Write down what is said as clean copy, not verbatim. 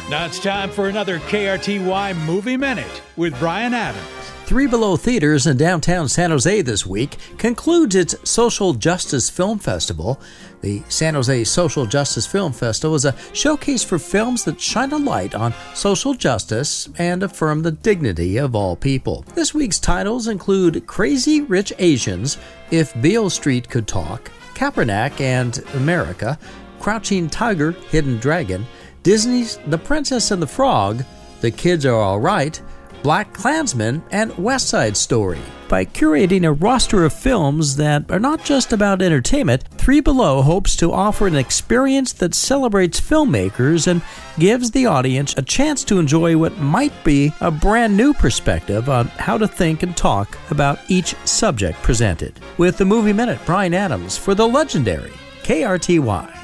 Now it's time for another KRTY Movie Minute with Brian Adams. Three Below Theaters in downtown San Jose this week concludes its Social Justice Film Festival. The San Jose Social Justice Film Festival is a showcase for films that shine a light on social justice and affirm the dignity of all people. This week's titles include Crazy Rich Asians, If Beale Street Could Talk, Kaepernick and America, Crouching Tiger, Hidden Dragon, Disney's The Princess and the Frog, The Kids Are All Right, Black Klansman, and West Side Story. By curating a roster of films that are not just about entertainment, Three Below hopes to offer an experience that celebrates filmmakers and gives the audience a chance to enjoy what might be a brand new perspective on how to think and talk about each subject presented. With the Movie Minute, Brian Adams for the legendary KRTY.